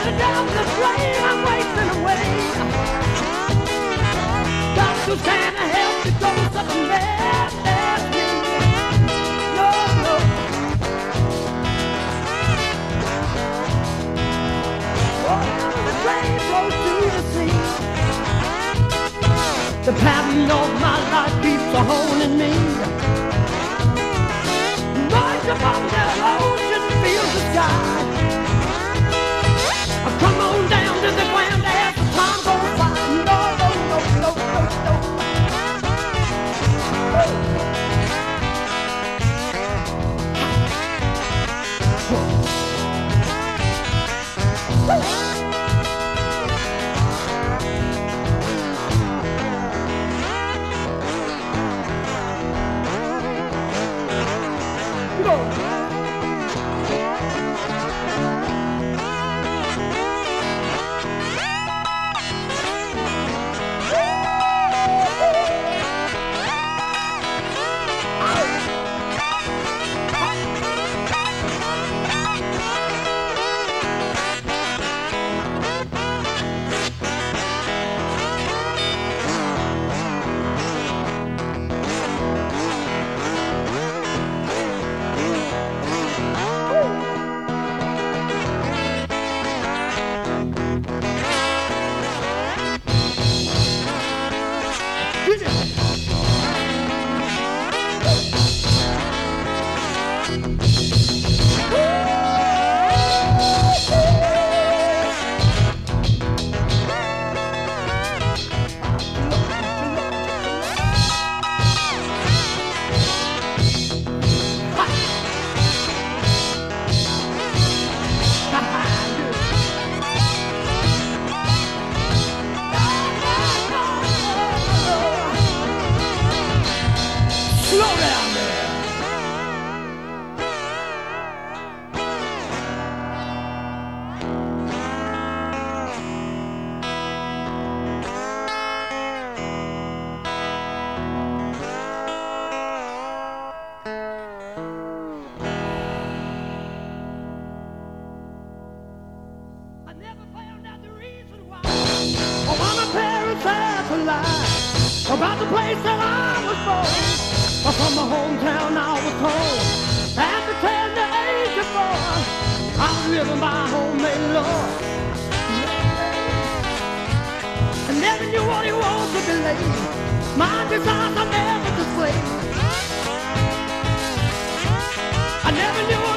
down the flame, I'm wasting away. Got to stand and help the ghost of a man as me. No, no. Oh, the train flows to the sea. The pattern of my life keeps a holding me. Noise above the ocean fills the sky. Come on down to the ground as the time goes by. No, no, no, no, no, no. About the place that I was born, from my hometown I was told. At the tender age of 4, I was living by homemade law. I never knew what it was to believe. My desires I never displayed. I never knew